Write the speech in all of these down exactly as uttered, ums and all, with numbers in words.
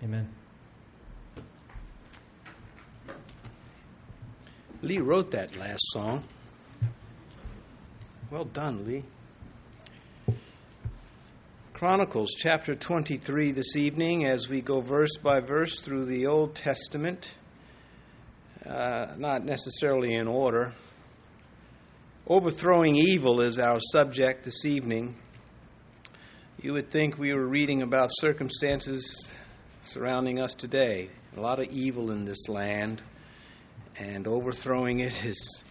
Amen. Lee wrote that last song. Well done, Lee. Chronicles chapter twenty-three this evening as we go verse by verse through the Old Testament. Uh, not necessarily in order. Overthrowing evil is our subject this evening. You would think we were reading about circumstances surrounding us today. A lot of evil in this land, and overthrowing it is,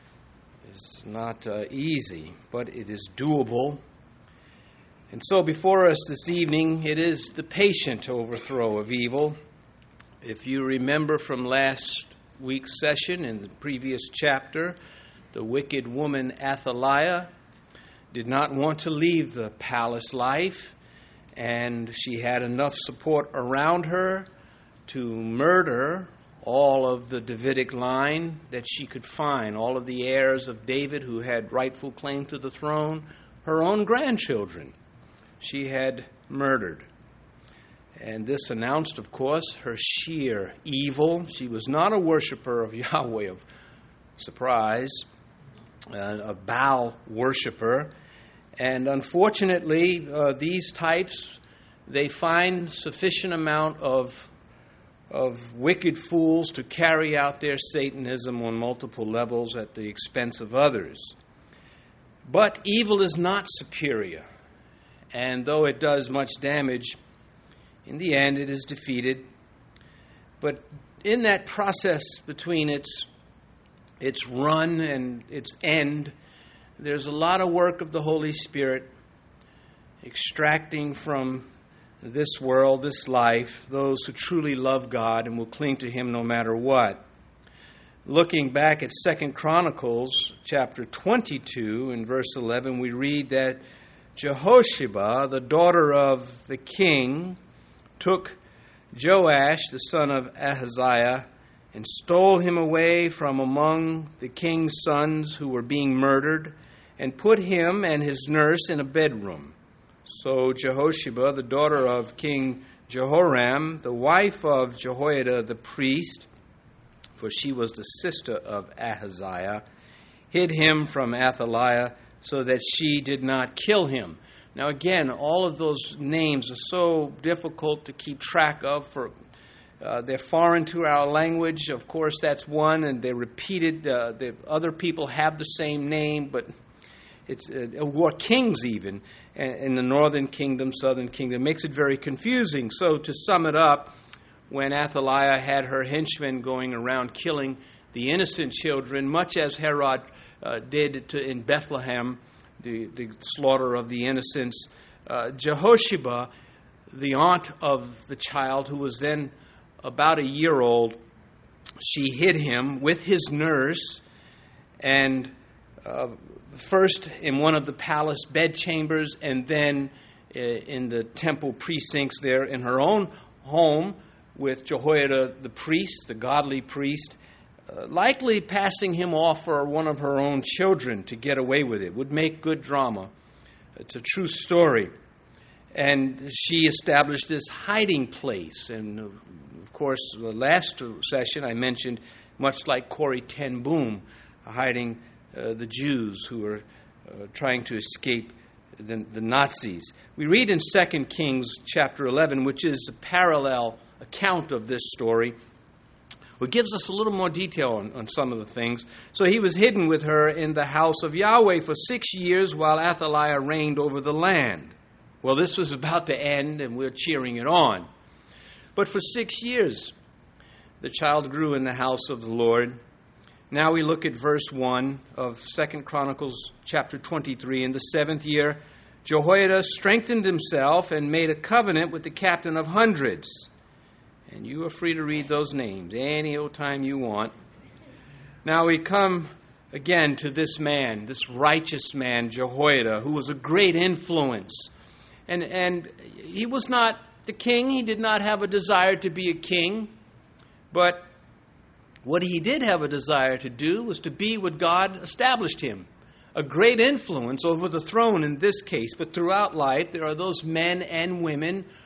is not uh, easy, but it is doable. And so before us this evening, it is the patient overthrow of evil. If you remember from last week's session in the previous chapter, the wicked woman Athaliah did not want to leave the palace life, and she had enough support around her to murder all of the Davidic line that she could find, all of the heirs of David who had rightful claim to the throne, her own grandchildren she had murdered. And this announced, of course, her sheer evil. She was not a worshiper of Yahweh, of surprise, uh, a Baal worshiper. And unfortunately, uh, these types, they find sufficient amount of of wicked fools to carry out their Satanism on multiple levels at the expense of others. But evil is not superior, and though it does much damage, in the end it is defeated. But in that process between its its run and its end, there's a lot of work of the Holy Spirit extracting from this world, this life, those who truly love God and will cling to Him no matter what. Looking back at Second Chronicles chapter twenty-two in verse eleven, we read that Jehosheba, the daughter of the king, took Joash, the son of Ahaziah, and stole him away from among the king's sons who were being murdered, and put him and his nurse in a bedroom. So Jehosheba, the daughter of King Jehoram, the wife of Jehoiada the priest, for she was the sister of Ahaziah, hid him from Athaliah so that she did not kill him. Now again, all of those names are so difficult to keep track of. For uh, they're foreign to our language. Of course, that's one, and they're repeated. Uh, the other people have the same name, but it's uh, war kings even in the northern kingdom, southern kingdom. It makes it very confusing. So to sum it up, when Athaliah had her henchmen going around killing the innocent children, much as Herod uh, did to, in Bethlehem, the, the slaughter of the innocents, uh, Jehosheba, the aunt of the child, who was then about a year old, she hid him with his nurse, and uh, first in one of the palace bedchambers, and then in the temple precincts there in her own home with Jehoiada the priest, the godly priest, uh, likely passing him off for one of her own children to get away with it. Would make good drama. It's a true story. And she established this hiding place. And, of course, the last session I mentioned, much like Corrie ten Boom, hiding Uh, the Jews who were uh, trying to escape the, the Nazis. We read in Second Kings chapter eleven, which is a parallel account of this story, which gives us a little more detail on, on some of the things. So he was hidden with her in the house of Yahweh for six years while Athaliah reigned over the land. Well, this was about to end, and we're cheering it on. But for six years, the child grew in the house of the Lord. Now we look at verse one of Second Chronicles chapter twenty-three. In the seventh year, Jehoiada strengthened himself and made a covenant with the captain of hundreds. And you are free to read those names any old time you want. Now we come again to this man, this righteous man, Jehoiada, who was a great influence. And, and he was not the king. He did not have a desire to be a king. But what he did have a desire to do was to be what God established him, a great influence over the throne in this case. But throughout life, there are those men and women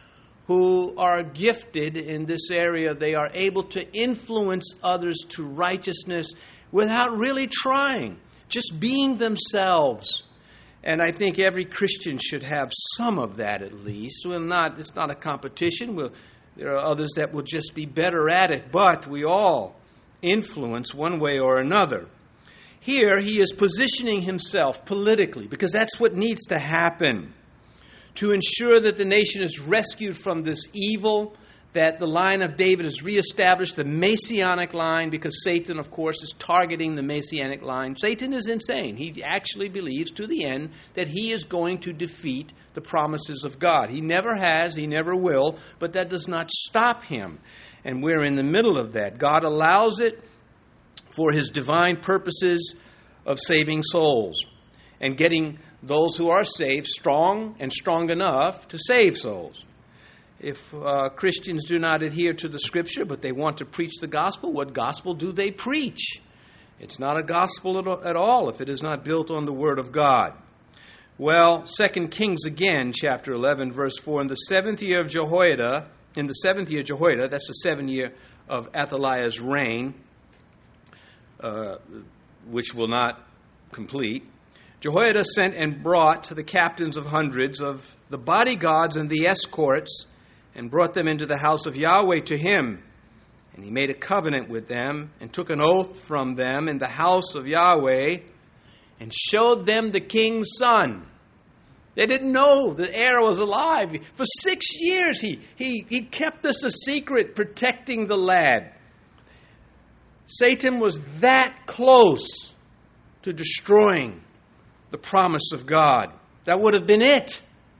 who are gifted in this area. They are able to influence others to righteousness without really trying, just being themselves. And I think every Christian should have some of that at least. Well, not, it's not a competition. We'll, there are others that will just be better at it, but we all influence one way or another. Here, he is positioning himself politically, because that's what needs to happen to ensure that the nation is rescued from this evil, that the line of David is reestablished, the Messianic line, because Satan, of course, is targeting the Messianic line. Satan is insane. He actually believes to the end that he is going to defeat the promises of God. He never has, he never will, but that does not stop him. And we're in the middle of that. God allows it for his divine purposes of saving souls and getting those who are saved strong and strong enough to save souls. If uh, Christians do not adhere to the Scripture, but they want to preach the gospel, what gospel do they preach? It's not a gospel at all if it is not built on the Word of God. Well, Second Kings again, chapter eleven, verse four, in the seventh year of Jehoiada, in the seventh year of Jehoiada, that's the seventh year of Athaliah's reign, uh, which will not complete, Jehoiada sent and brought to the captains of hundreds of the bodyguards and the escorts, and brought them into the house of Yahweh to him. And he made a covenant with them, and took an oath from them in the house of Yahweh, and showed them the king's son. They didn't know the heir was alive. For six years he, he, he kept this a secret, protecting the lad. Satan was that close to destroying the promise of God. That would have been it.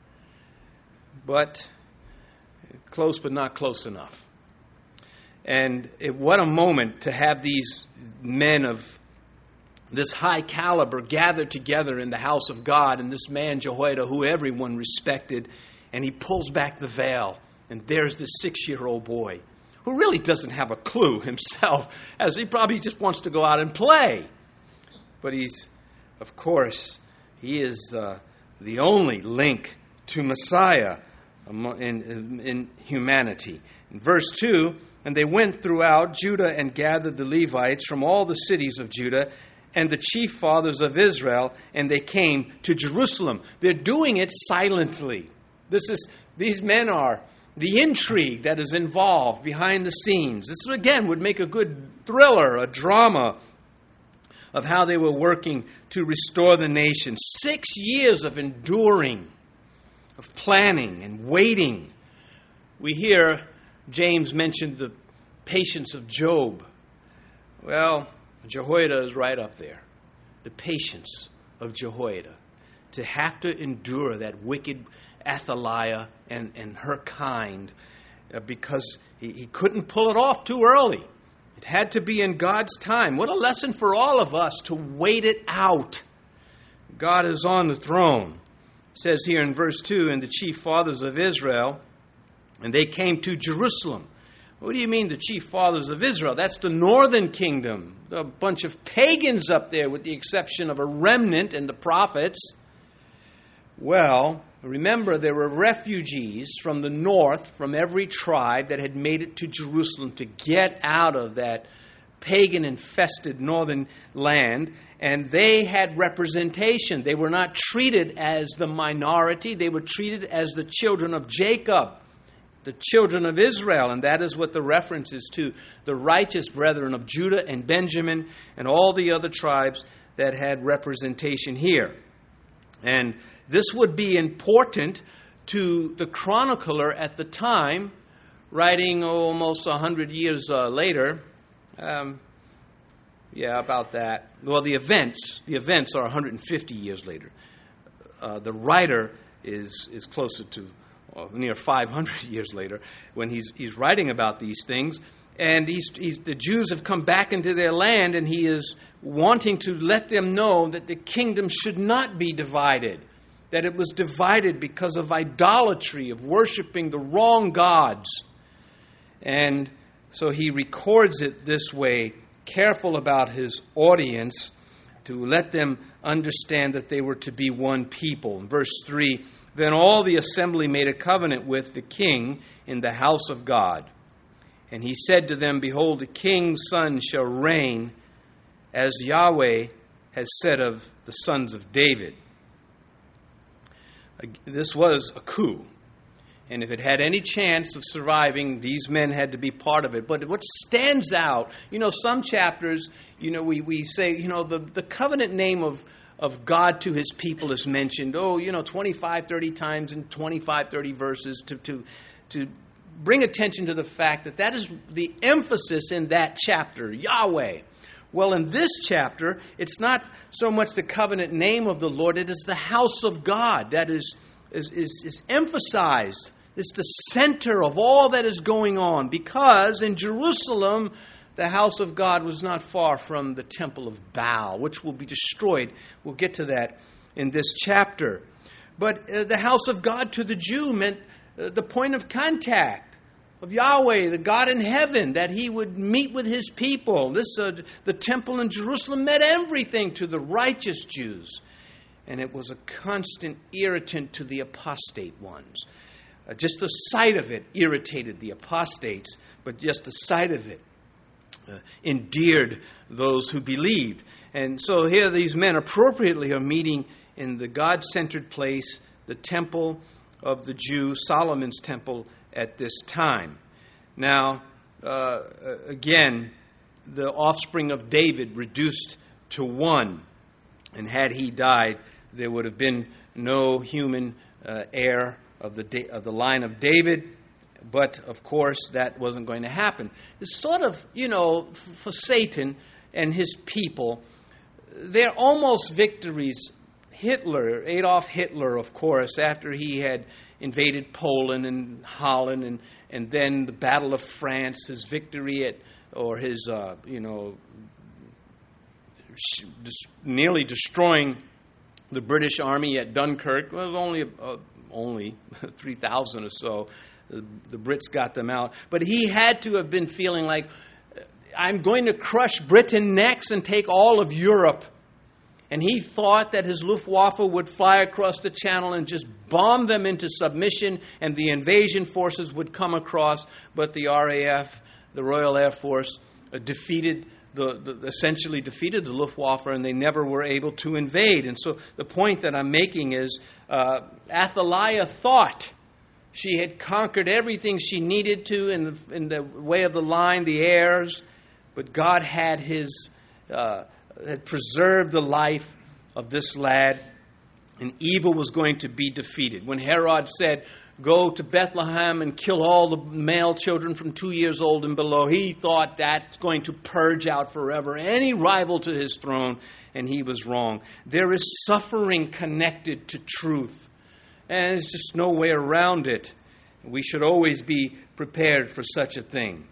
But close but not close enough. And it, what a moment to have these men of this high caliber gathered together in the house of God, and this man Jehoiada, who everyone respected, and he pulls back the veil, and there's this six-year-old boy who really doesn't have a clue himself, as he probably just wants to go out and play. But he's, of course, he is uh, the only link to Messiah In, in, in humanity. In verse two, and they went throughout Judah and gathered the Levites from all the cities of Judah and the chief fathers of Israel, and they came to Jerusalem. They're doing it silently. This is these men are the intrigue that is involved behind the scenes. This again would make a good thriller, a drama of how they were working to restore the nation. Six years of enduring, of planning and waiting. We hear James mention the patience of Job. Well, Jehoiada is right up there. The patience of Jehoiada. To have to endure that wicked Athaliah and, and her kind uh, because he, he couldn't pull it off too early. It had to be in God's time. What a lesson for all of us to wait it out. God is on the throne. It says here in verse two, and the chief fathers of Israel, and they came to Jerusalem. What do you mean the chief fathers of Israel? That's the northern kingdom. A bunch of pagans up there with the exception of a remnant and the prophets. Well, remember there were refugees from the north, from every tribe that had made it to Jerusalem to get out of that pagan-infested northern land. And they had representation. They were not treated as the minority. They were treated as the children of Jacob, the children of Israel. And that is what the reference is to, the righteous brethren of Judah and Benjamin and all the other tribes that had representation here. And this would be important to the chronicler at the time, writing almost one hundred years uh, later. Um, yeah, about that. Well, the events, the events are one hundred fifty years later. Uh, the writer is is closer to uh, near five hundred years later when he's he's writing about these things. And he's, he's, the Jews have come back into their land, and he is wanting to let them know that the kingdom should not be divided, that it was divided because of idolatry, of worshiping the wrong gods. And so he records it this way, careful about his audience, to let them understand that they were to be one people. In verse three, Then all the assembly made a covenant with the king in the house of God. And he said to them, Behold, the king's son shall reign, as Yahweh has said of the sons of David. This was a coup. And if it had any chance of surviving, these men had to be part of it. But what stands out, you know, some chapters, you know, we, we say, you know, the, the covenant name of, of God to his people is mentioned, oh, you know, twenty-five, thirty times in twenty-five, thirty verses to, to, to bring attention to the fact that that is the emphasis in that chapter, Yahweh. Well, in this chapter, it's not so much the covenant name of the Lord, it is the house of God that is, is, is, is emphasized. It's the center of all that is going on, because in Jerusalem, the house of God was not far from the temple of Baal, which will be destroyed. We'll get to that in this chapter. But uh, the house of God to the Jew meant uh, the point of contact of Yahweh, the God in heaven, that he would meet with his people. This, uh, the temple in Jerusalem meant everything to the righteous Jews. And it was a constant irritant to the apostate ones. Uh, just the sight of it irritated the apostates, but just the sight of it uh, endeared those who believed. And so here these men appropriately are meeting in the God-centered place, the temple of the Jew, Solomon's temple, at this time. Now, uh, again, the offspring of David reduced to one. And had he died, there would have been no human uh, heir of the of the line of David. But, of course, that wasn't going to happen. It's sort of, you know, for Satan and his people, they're almost victories. Hitler, Adolf Hitler, of course, after he had invaded Poland and Holland, and, and then the Battle of France, his victory at, or his, uh, you know, sh- dis- nearly destroying the British Army at Dunkirk. Well, it was only uh, only three thousand or so. The, the Brits got them out. But he had to have been feeling like, I'm going to crush Britain next and take all of Europe. And he thought that his Luftwaffe would fly across the channel and just bomb them into submission, and the invasion forces would come across. But the R A F, the Royal Air Force, uh, defeated the, the essentially defeated the Luftwaffe, and they never were able to invade. And so the point that I'm making is uh, Athaliah thought she had conquered everything she needed to in the, in the way of the line, the heirs, but God had his uh, had preserved the life of this lad, and evil was going to be defeated. When Herod said, go to Bethlehem and kill all the male children from two years old and below, he thought that's going to purge out forever any rival to his throne, and he was wrong. There is suffering connected to truth, and there's just no way around it. We should always be prepared for such a thing.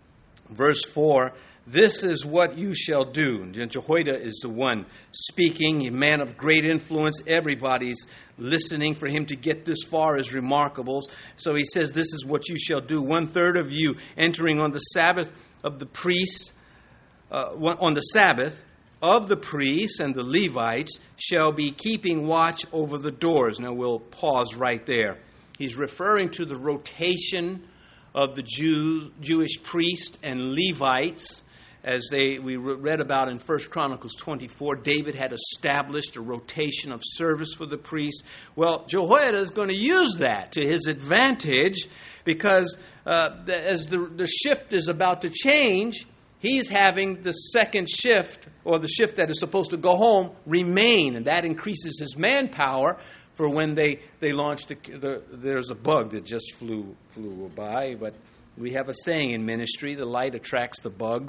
Verse four, this is what you shall do. And Jehoiada is the one speaking, a man of great influence. Everybody's listening. For him to get this far is remarkable. So he says, this is what you shall do. One third of you entering on the Sabbath of the priests, uh, on the Sabbath of the priests and the Levites shall be keeping watch over the doors. Now we'll pause right there. He's referring to the rotation of the Jew, Jewish priests and Levites. As they we read about in First Chronicles twenty-four, David had established a rotation of service for the priests. Well, Jehoiada is going to use that to his advantage, because uh, as the, the shift is about to change, he's having the second shift, or the shift that is supposed to go home, remain. And that increases his manpower for when they, they launch the, the... There's a bug that just flew flew by, but we have a saying in ministry, the light attracts the bugs.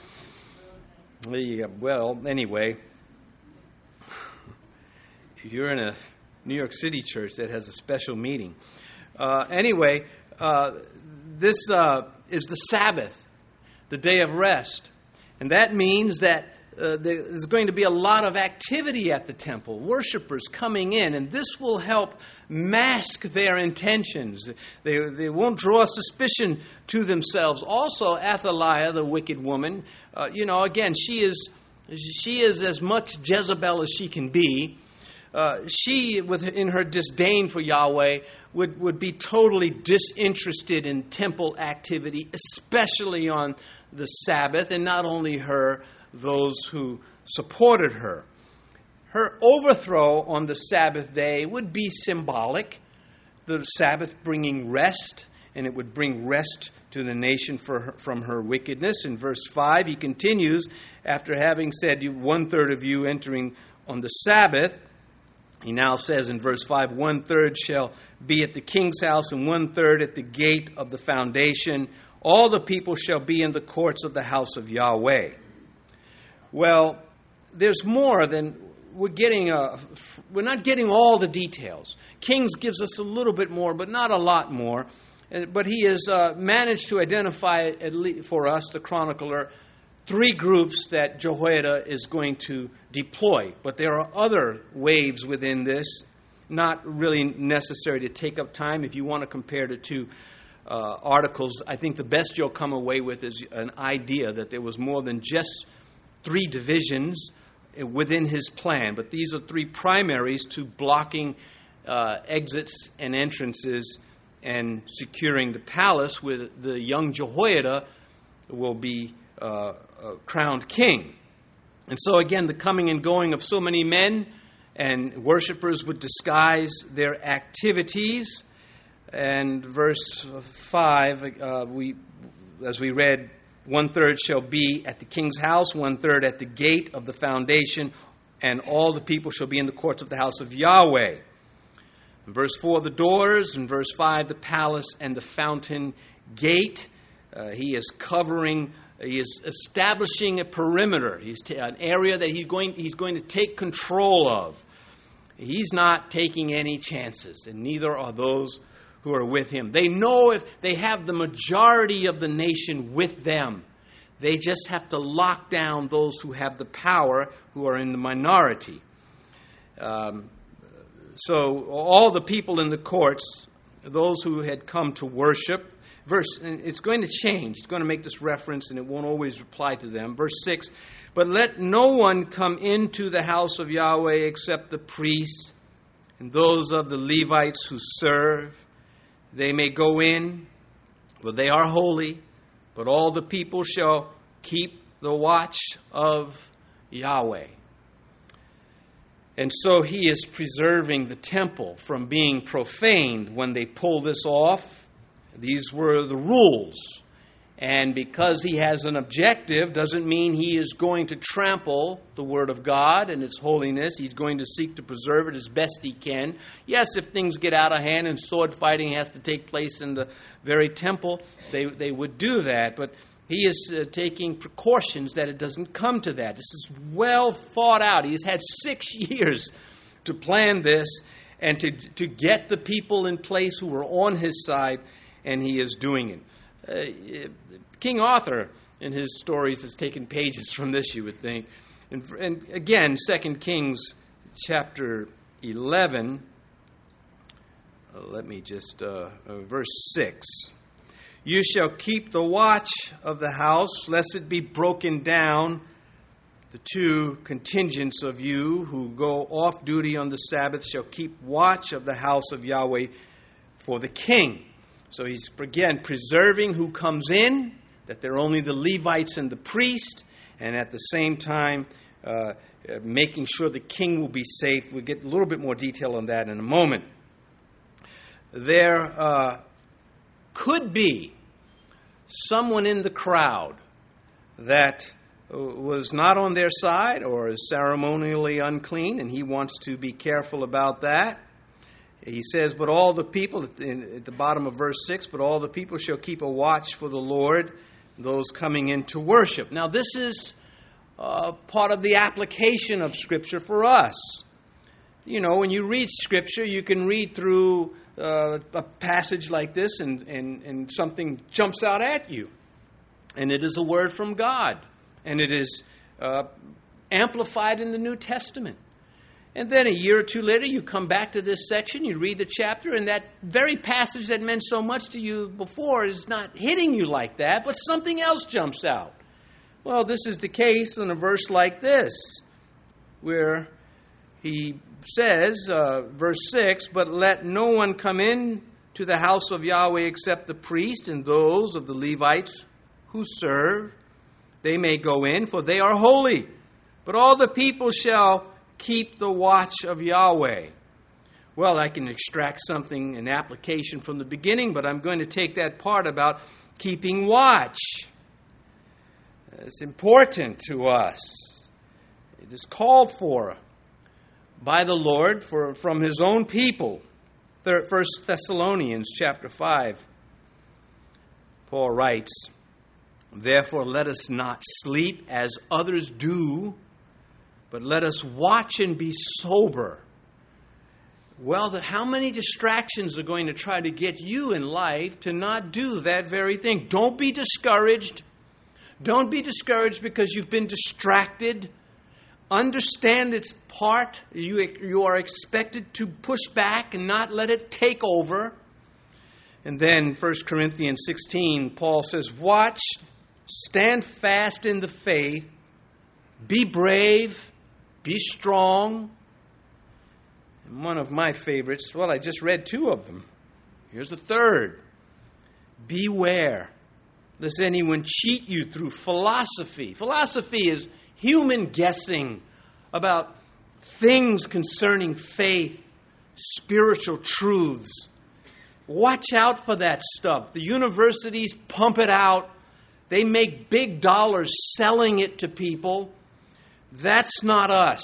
Yeah, well, anyway, if you're in a New York City church that has a special meeting. Uh, anyway, uh, this uh, is the Sabbath, the day of rest. And that means that uh, there's going to be a lot of activity at the temple, worshipers coming in, and this will help mask their intentions. They, they won't draw suspicion to themselves. Also, Athaliah, the wicked woman, uh, you know, again, she is she is as much Jezebel as she can be. uh, she, with in her disdain for Yahweh, would, would be totally disinterested in temple activity, especially on the Sabbath, and not only her, those who supported her. Her overthrow on the Sabbath day would be symbolic, the Sabbath bringing rest, and it would bring rest to the nation for her, from her wickedness. In verse five, he continues, after having said, one-third of you entering on the Sabbath, he now says in verse five, one-third shall be at the king's house, and one-third at the gate of the foundation. All the people shall be in the courts of the house of Yahweh. Well, there's more than... We're getting a, we're not getting all the details. Kings gives us a little bit more, but not a lot more. But he has uh, managed to identify, at least for us, the chronicler, three groups that Jehoiada is going to deploy. But there are other waves within this, not really necessary to take up time. If you want to compare the two uh, articles, I think the best you'll come away with is an idea that there was more than just three divisions within his plan. But these are three primaries to blocking uh, exits and entrances and securing the palace, where the young Jehoiada will be uh, uh, crowned king. And so again, the coming and going of so many men and worshipers would disguise their activities. And verse five, uh, we, as we read, one-third shall be at the king's house, one-third at the gate of the foundation, and all the people shall be in the courts of the house of Yahweh. In verse four, the doors. In verse five, the palace and the fountain gate. Uh, he is covering, he is establishing a perimeter. He's t- an area that he's going, he's going to take control of. He's not taking any chances, and neither are those who are with him. They know if they have the majority of the nation with them. They just have to lock down those who have the power, who are in the minority. Um, so all the people in the courts, those who had come to worship, verse, and it's going to change. It's going to make this reference, and it won't always apply to them. Verse six, but let no one come into the house of Yahweh except the priests and those of the Levites who serve. They may go in, for they are holy, but all the people shall keep the watch of Yahweh. And so he is preserving the temple from being profaned when they pull this off. These were the rules. And because he has an objective doesn't mean he is going to trample the Word of God and its holiness. He's going to seek to preserve it as best he can. Yes, if things get out of hand and sword fighting has to take place in the very temple, they, they would do that. But he is uh, taking precautions that it doesn't come to that. This is well thought out. He's had six years to plan this and to, to get the people in place who were on his side, and he is doing it. Uh, King Arthur, in his stories, has taken pages from this, you would think. And, and again, Second Kings chapter eleven, uh, let me just, uh, uh, verse six. You shall keep the watch of the house, lest it be broken down. The two contingents of you who go off duty on the Sabbath shall keep watch of the house of Yahweh for the king. So he's, again, preserving who comes in, that they're only the Levites and the priest, and at the same time uh, making sure the king will be safe. We'll get a little bit more detail on that in a moment. There uh, could be someone in the crowd that was not on their side or is ceremonially unclean, and he wants to be careful about that. He says, but all the people, at the bottom of verse six, but all the people shall keep a watch for the Lord, those coming in to worship. Now, this is uh, part of the application of Scripture for us. You know, when you read Scripture, you can read through uh, a passage like this and, and, and something jumps out at you. And it is a word from God. And it is uh, amplified in the New Testament. And then a year or two later, you come back to this section, you read the chapter, and that very passage that meant so much to you before is not hitting you like that, but something else jumps out. Well, this is the case in a verse like this, where he says, uh, verse six, "But let no one come in to the house of Yahweh except the priest and those of the Levites who serve. They may go in, for they are holy. But all the people shall keep the watch of Yahweh." Well, I can extract something, an application from the beginning, but I'm going to take that part about keeping watch. It's important to us. It is called for by the Lord for, from His own people. First Thessalonians chapter five, Paul writes, "Therefore let us not sleep as others do, but let us watch and be sober." Well, the, how many distractions are going to try to get you in life to not do that very thing? Don't be discouraged. Don't be discouraged because you've been distracted. Understand its part. You, you are expected to push back and not let it take over. And then First Corinthians sixteen, Paul says, "Watch, stand fast in the faith, be brave, be strong." And one of my favorites, well, I just read two of them. Here's the third. "Beware lest anyone cheat you through philosophy." Philosophy is human guessing about things concerning faith, spiritual truths. Watch out for that stuff. The universities pump it out. They make big dollars selling it to people. That's not us.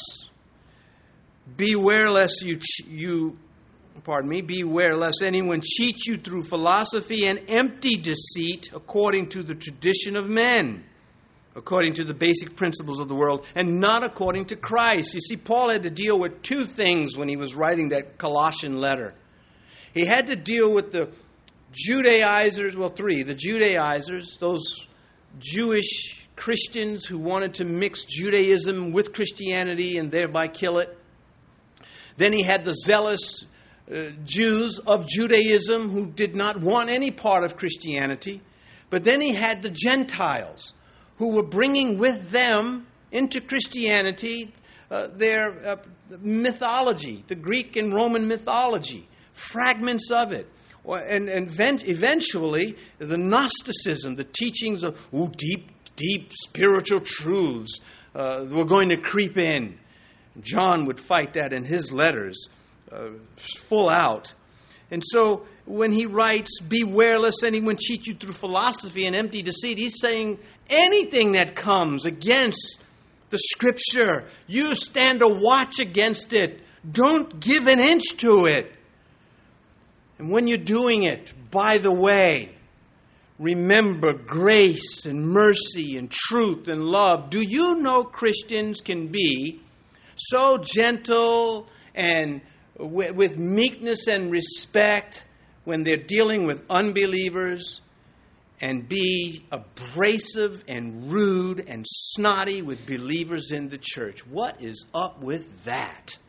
Beware lest you, you, pardon me, beware lest anyone cheat you through philosophy and empty deceit according to the tradition of men, according to the basic principles of the world, and not according to Christ. You see, Paul had to deal with two things when he was writing that Colossian letter. He had to deal with the Judaizers, well, three, the Judaizers, those Jewish Christians who wanted to mix Judaism with Christianity and thereby kill it. Then he had the zealous uh, Jews of Judaism who did not want any part of Christianity. But then he had the Gentiles who were bringing with them into Christianity uh, their uh, mythology, the Greek and Roman mythology, fragments of it. And, and eventually, the Gnosticism, the teachings of ooh, deep, deep spiritual truths uh, were going to creep in. John would fight that in his letters, uh, full out. And so when he writes, "Beware lest anyone cheat you through philosophy and empty deceit," he's saying anything that comes against the Scripture, you stand a watch against it. Don't give an inch to it. And when you're doing it, by the way, remember grace and mercy and truth and love. Do you know Christians can be so gentle and w- with meekness and respect when they're dealing with unbelievers, and be abrasive and rude and snotty with believers in the church? What is up with that?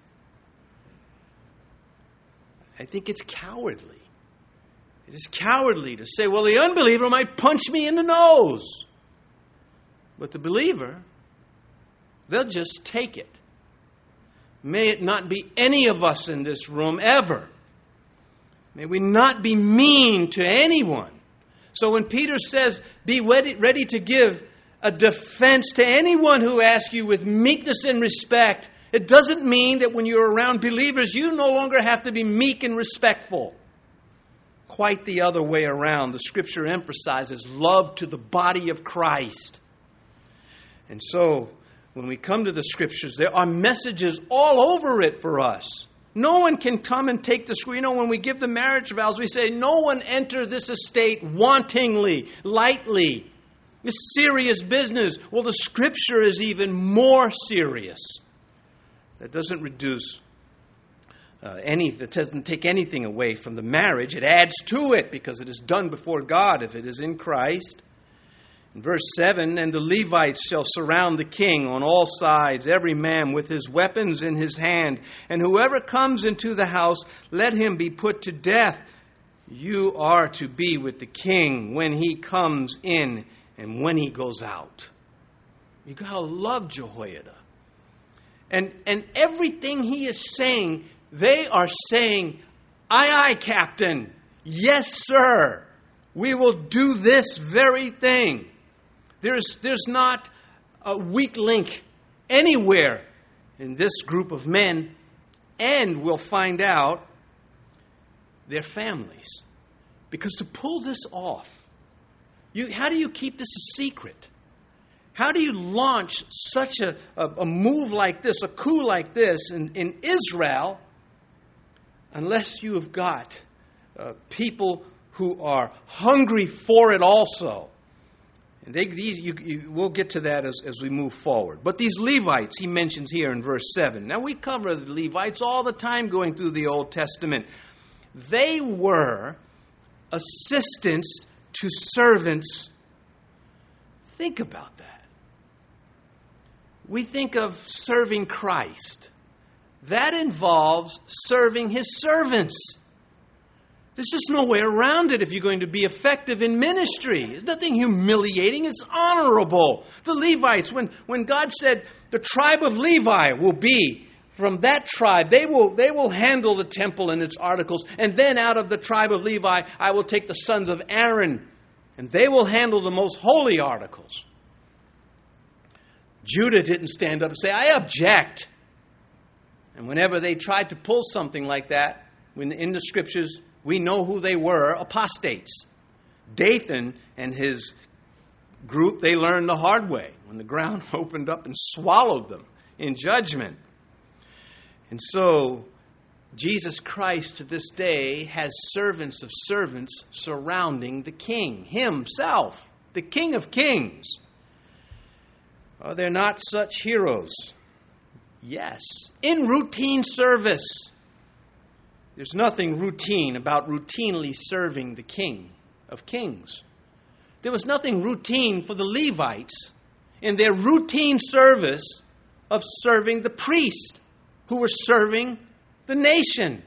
I think it's cowardly. It is cowardly to say, well, the unbeliever might punch me in the nose. But the believer, they'll just take it. May it not be any of us in this room ever. May we not be mean to anyone. So when Peter says, be ready, ready to give a defense to anyone who asks you with meekness and respect, it doesn't mean that when you're around believers, you no longer have to be meek and respectful. Quite the other way around. The Scripture emphasizes love to the body of Christ. And so, when we come to the Scriptures, there are messages all over it for us. No one can come and take the screen. You know, when we give the marriage vows, we say, no one enter this estate wantingly, lightly. It's serious business. Well, the Scripture is even more serious. That doesn't reduce uh, any, that doesn't take anything away from the marriage. It adds to it because it is done before God if it is in Christ. In verse seven, and the Levites shall surround the king on all sides, every man with his weapons in his hand. And whoever comes into the house, let him be put to death. You are to be with the king when he comes in and when he goes out. You got to love Jehoiada. And, and everything he is saying, they are saying, aye, aye, Captain. Yes, sir. We will do this very thing. There's, there's not a weak link anywhere in this group of men. And we'll find out their families. Because to pull this off, you, how do you keep this a secret? How do you launch such a, a, a move like this, a coup like this in, in Israel, unless you have got uh, people who are hungry for it also? And they, these, you, you, we'll get to that as, as we move forward. But these Levites, he mentions here in verse seven. Now, we cover the Levites all the time going through the Old Testament. They were assistants to servants. Think about that. We think of serving Christ. That involves serving his servants. There's just no way around it if you're going to be effective in ministry. There's nothing humiliating. It's honorable. The Levites, when, when God said the tribe of Levi will be from that tribe, they will, they will handle the temple and its articles. And then out of the tribe of Levi, I will take the sons of Aaron, and they will handle the most holy articles. Judah didn't stand up and say, I object. And whenever they tried to pull something like that, when in the scriptures, we know who they were, apostates. Dathan and his group, they learned the hard way when the ground opened up and swallowed them in judgment. And so, Jesus Christ to this day has servants of servants surrounding the King himself, the King of Kings. Are there not such heroes? Yes. In routine service. There's nothing routine about routinely serving the King of Kings. There was nothing routine for the Levites in their routine service of serving the priest who were serving the nation.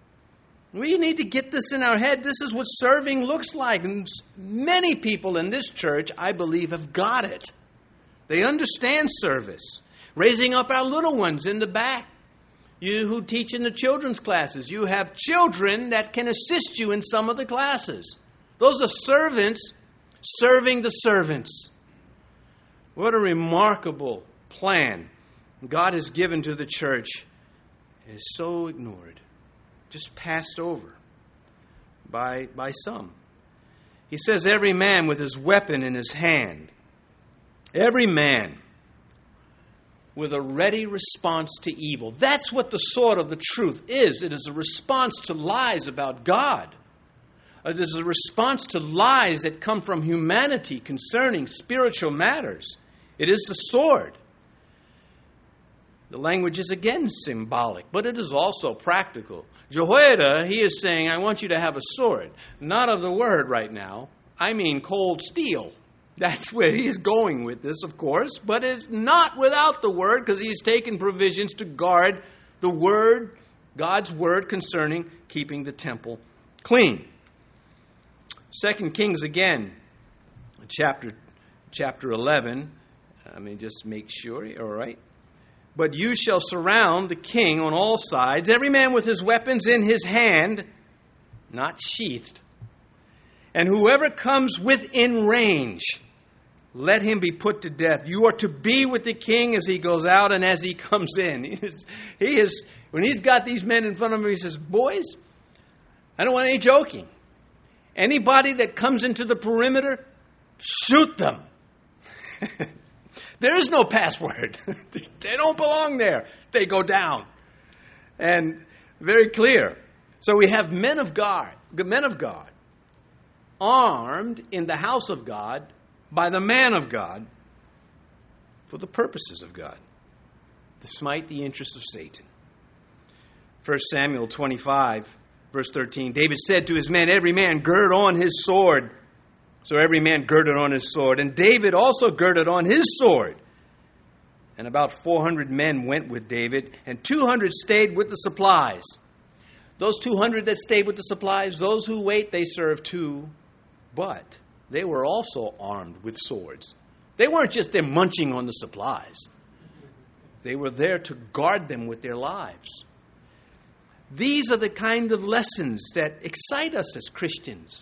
We need to get this in our head. This is what serving looks like. And many people in this church, I believe, have got it. They understand service. Raising up our little ones in the back. You who teach in the children's classes, you have children that can assist you in some of the classes. Those are servants serving the servants. What a remarkable plan God has given to the church. It is so ignored, just passed over by, by some. He says, every man with his weapon in his hand. Every man with a ready response to evil. That's what the sword of the truth is. It is a response to lies about God. It is a response to lies that come from humanity concerning spiritual matters. It is the sword. The language is again symbolic, but it is also practical. Jehoiada, he is saying, I want you to have a sword. Not of the word right now. I mean cold steel. That's where he's going with this, of course. But it's not without the word, because he's taken provisions to guard the word, God's word concerning keeping the temple clean. Second Kings again, chapter, chapter eleven. Let me just make sure. All right. But you shall surround the king on all sides, every man with his weapons in his hand, not sheathed. And whoever comes within range, let him be put to death. You are to be with the king as he goes out and as he comes in. He is, he is when he's got these men in front of him, he says, boys, I don't want any joking. Anybody that comes into the perimeter, shoot them. There is no password. They don't belong there. They go down. And very clear. So we have men of God, men of God, armed in the house of God by the man of God for the purposes of God, to smite the interests of Satan. First Samuel twenty-five, verse thirteen, David said to his men, every man gird on his sword. So every man girded on his sword. And David also girded on his sword. And about four hundred men went with David, and two hundred stayed with the supplies. Those two hundred that stayed with the supplies, those who wait, they serve too. But they were also armed with swords. They weren't just there munching on the supplies. They were there to guard them with their lives. These are the kind of lessons that excite us as Christians.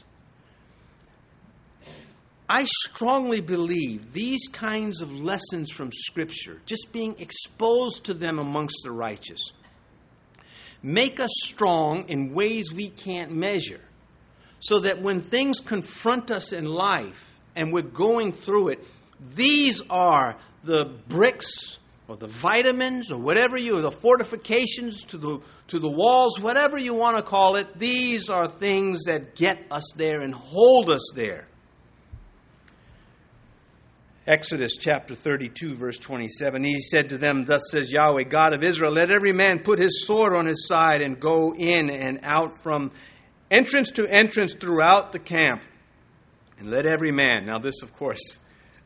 I strongly believe these kinds of lessons from Scripture, just being exposed to them amongst the righteous, make us strong in ways we can't measure, so that when things confront us in life and we're going through it, these are the bricks or the vitamins or whatever you, the fortifications to the, to the walls, whatever you want to call it, these are things that get us there and hold us there. Exodus chapter thirty-two, verse twenty-seven, he said to them, thus says Yahweh, God of Israel, let every man put his sword on his side and go in and out from entrance to entrance throughout the camp. And let every man, now this of course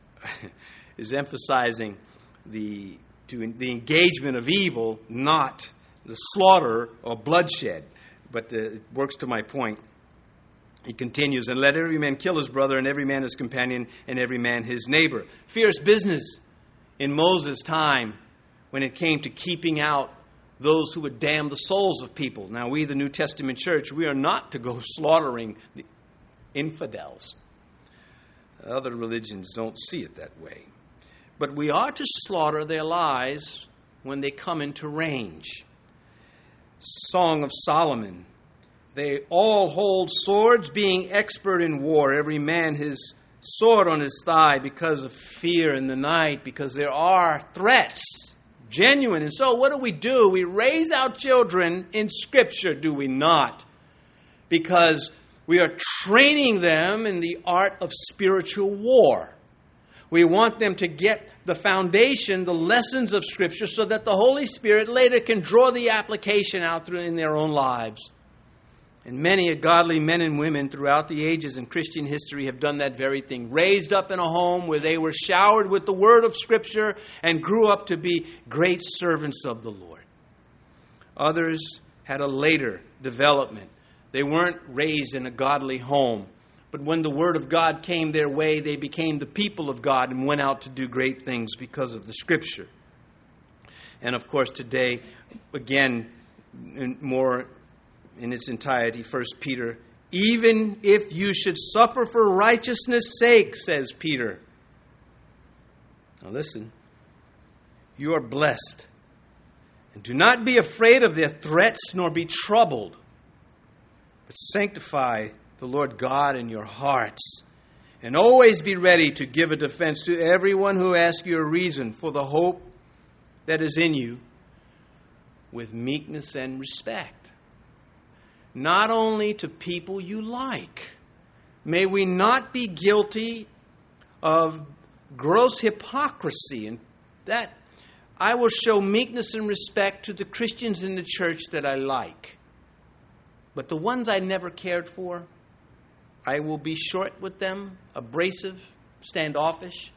is emphasizing the, to, the engagement of evil, not the slaughter or bloodshed. But uh, it works to my point. He continues, and let every man kill his brother, and every man his companion, and every man his neighbor. Fierce business in Moses' time when it came to keeping out those who would damn the souls of people. Now, we, the New Testament church, we are not to go slaughtering the infidels. Other religions don't see it that way. But we are to slaughter their lies when they come into range. Song of Solomon. They all hold swords, being expert in war, every man his sword on his thigh, because of fear in the night, because there are threats, genuine. And so what do we do? We raise our children in Scripture, do we not? Because we are training them in the art of spiritual war. We want them to get the foundation, the lessons of Scripture, so that the Holy Spirit later can draw the application out in their own lives. And many godly men and women throughout the ages in Christian history have done that very thing. Raised up in a home where they were showered with the word of Scripture and grew up to be great servants of the Lord. Others had a later development. They weren't raised in a godly home. But when the word of God came their way, they became the people of God and went out to do great things because of the Scripture. And of course today, again, more in its entirety, First Peter, even if you should suffer for righteousness' sake, says Peter. Now listen, you are blessed. And do not be afraid of their threats, nor be troubled, but sanctify the Lord God in your hearts, and always be ready to give a defense to everyone who asks you a reason for the hope that is in you, with meekness and respect. Not only to people you like. May we not be guilty of gross hypocrisy, and that I will show meekness and respect to the Christians in the church that I like. But the ones I never cared for, I will be short with them, abrasive, standoffish.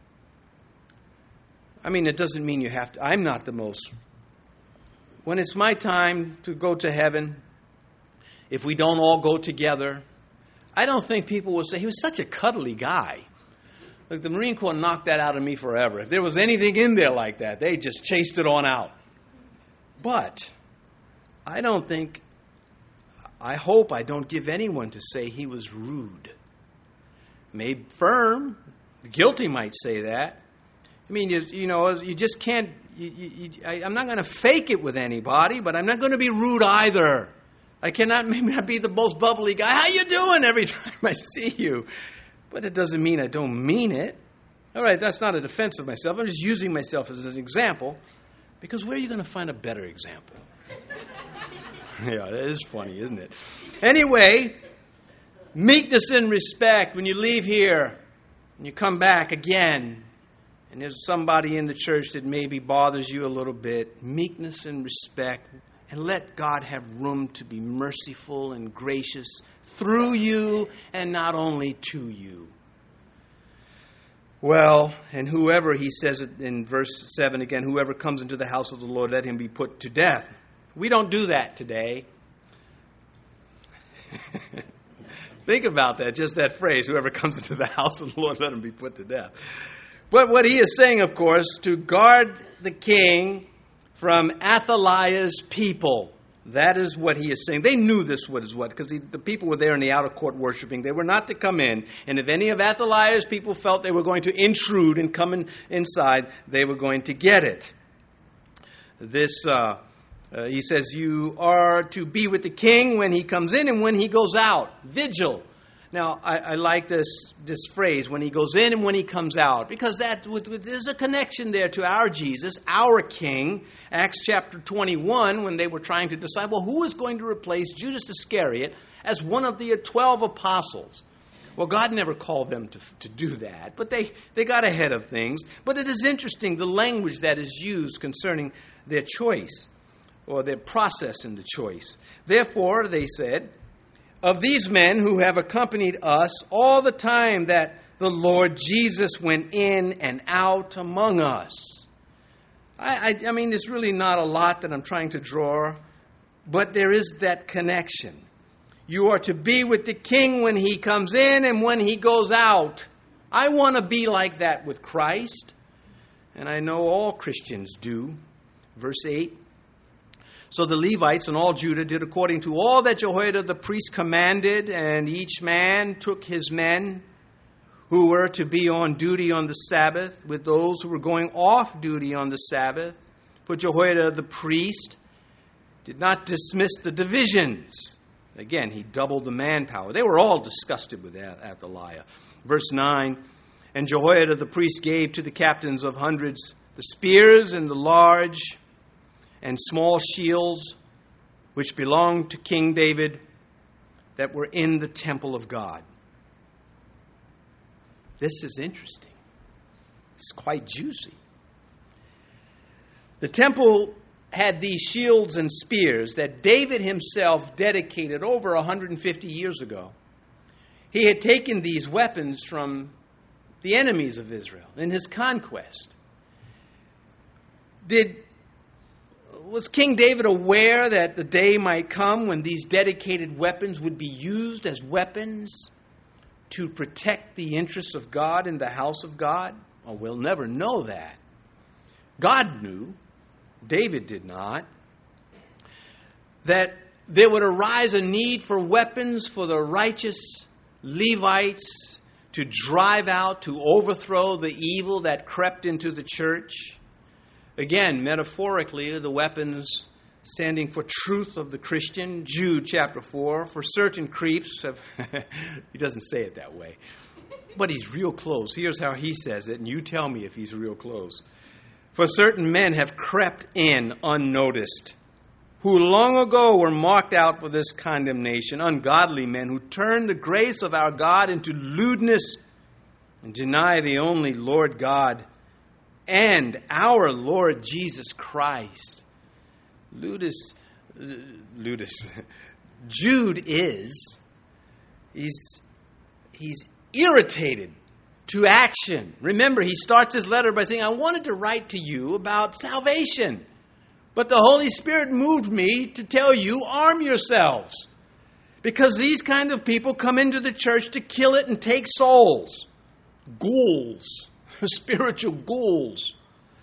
I mean, it doesn't mean you have to. I'm not the most. When it's my time to go to heaven, if we don't all go together, I don't think people will say, he was such a cuddly guy. Like the Marine Corps knocked that out of me forever. If there was anything in there like that, they just chased it on out. But I don't think, I hope I don't give anyone to say he was rude. Maybe firm. The guilty might say that. I mean, you, you know, you just can't, you, you, you, I, I'm not going to fake it with anybody, but I'm not going to be rude either. I cannot maybe not be the most bubbly guy. How you doing every time I see you? But it doesn't mean I don't mean it. All right, that's not a defense of myself. I'm just using myself as an example, because where are you going to find a better example? Yeah, that is funny, isn't it? Anyway, meekness and respect. When you leave here and you come back again, and there's somebody in the church that maybe bothers you a little bit, meekness and respect. And let God have room to be merciful and gracious through you and not only to you. Well, and whoever, he says it in verse seven again, whoever comes into the house of the Lord, let him be put to death. We don't do that today. Think about that, just that phrase, whoever comes into the house of the Lord, let him be put to death. But what he is saying, of course, to guard the king from Athaliah's people. That is what he is saying. They knew this was what, because the people were there in the outer court worshiping. They were not to come in. And if any of Athaliah's people felt they were going to intrude and come in, inside, they were going to get it. This, uh, uh, he says, you are to be with the king when he comes in and when he goes out. Vigil. Now, I, I like this this phrase, when he goes in and when he comes out, because that with, with, there's a connection there to our Jesus, our King. Acts chapter twenty-one, when they were trying to decide, well, who is going to replace Judas Iscariot as one of the twelve apostles? Well, God never called them to, to do that, but they, they got ahead of things. But it is interesting, the language that is used concerning their choice, or their process in the choice. Therefore, they said, of these men who have accompanied us all the time that the Lord Jesus went in and out among us. I, I, I mean, there's really not a lot that I'm trying to draw, but there is that connection. You are to be with the king when he comes in and when he goes out. I want to be like that with Christ, and I know all Christians do. Verse eight. So the Levites and all Judah did according to all that Jehoiada the priest commanded, and each man took his men who were to be on duty on the Sabbath with those who were going off duty on the Sabbath. For Jehoiada the priest did not dismiss the divisions. Again, he doubled the manpower. They were all disgusted with Athaliah. Verse nine, and Jehoiada the priest gave to the captains of hundreds the spears and the large and small shields which belonged to King David that were in the temple of God. This is interesting. It's quite juicy. The temple had these shields and spears that David himself dedicated over one hundred fifty years ago. He had taken these weapons from the enemies of Israel in his conquest. Did Was King David aware that the day might come when these dedicated weapons would be used as weapons to protect the interests of God in the house of God? Well, we'll never know that. God knew. David did not. That there would arise a need for weapons for the righteous Levites to drive out, to overthrow the evil that crept into the church. Again, metaphorically, the weapons standing for truth of the Christian. Jude chapter four, for certain creeps have... he doesn't say it that way, but he's real close. Here's how he says it, and you tell me if he's real close. For certain men have crept in unnoticed, who long ago were marked out for this condemnation, ungodly men who turn the grace of our God into lewdness and deny the only Lord God and our Lord Jesus Christ. Ludus, Ludus, Jude is, he's, he's irritated to action. Remember, he starts his letter by saying, I wanted to write to you about salvation, but the Holy Spirit moved me to tell you, arm yourselves. Because these kind of people come into the church to kill it and take souls. Ghouls. Spiritual ghouls.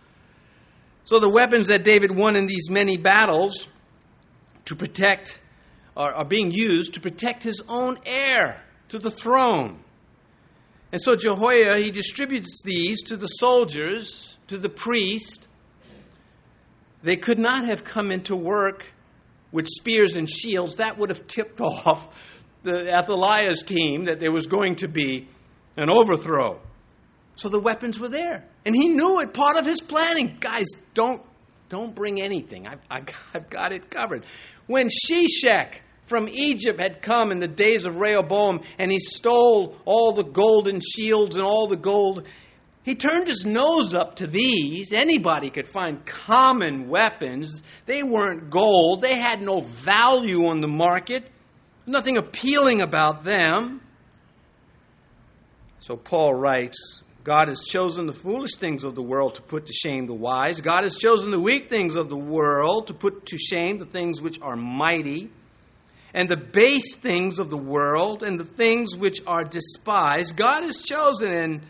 So the weapons that David won in these many battles to protect are, are being used to protect his own heir to the throne. And so Jehoiada, he distributes these to the soldiers, to the priest. They could not have come into work with spears and shields. That would have tipped off the Athaliah's team that there was going to be an overthrow. So the weapons were there. And he knew it, part of his planning. Guys, don't, don't bring anything. I've, I've, I've got it covered. When Shishak from Egypt had come in the days of Rehoboam, and he stole all the golden shields and all the gold, he turned his nose up to these. Anybody could find common weapons. They weren't gold. They had no value on the market. Nothing appealing about them. So Paul writes, God has chosen the foolish things of the world to put to shame the wise. God has chosen the weak things of the world to put to shame the things which are mighty. And the base things of the world and the things which are despised, God has chosen, and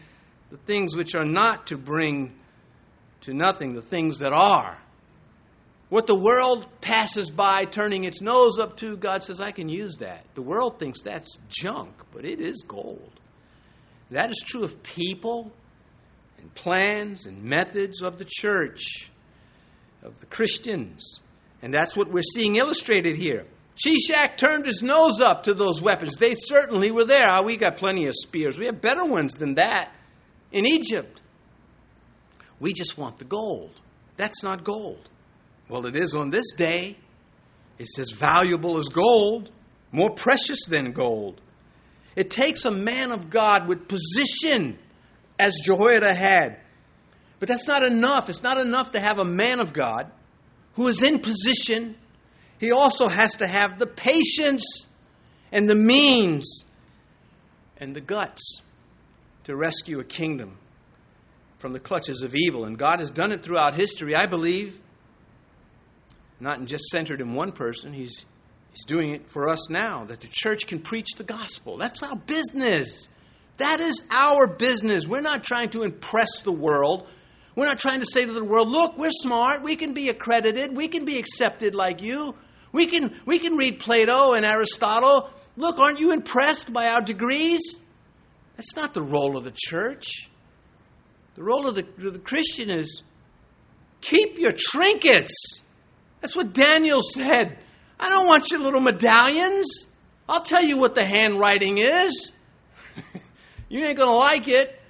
the things which are not to bring to nothing the things that are. What the world passes by turning its nose up to, God says, I can use that. The world thinks that's junk, but it is gold. That is true of people and plans and methods of the church, of the Christians. And that's what we're seeing illustrated here. Shishak turned his nose up to those weapons. They certainly were there. Oh, we got plenty of spears. We have better ones than that in Egypt. We just want the gold. That's not gold. Well, it is on this day. It's as valuable as gold, more precious than gold. It takes a man of God with position, as Jehoiada had. But that's not enough. It's not enough to have a man of God who is in position. He also has to have the patience and the means and the guts to rescue a kingdom from the clutches of evil. And God has done it throughout history, I believe. Not just centered in one person. He's, he's doing it for us now, that the church can preach the gospel. That's our business. That is our business. We're not trying to impress the world. We're not trying to say to the world, look, we're smart. We can be accredited. We can be accepted like you. We can, we can read Plato and Aristotle. Look, aren't you impressed by our degrees? That's not the role of the church. The role of the, of the Christian is keep your trinkets. That's what Daniel said. I don't want your little medallions. I'll tell you what the handwriting is. You ain't going to like it.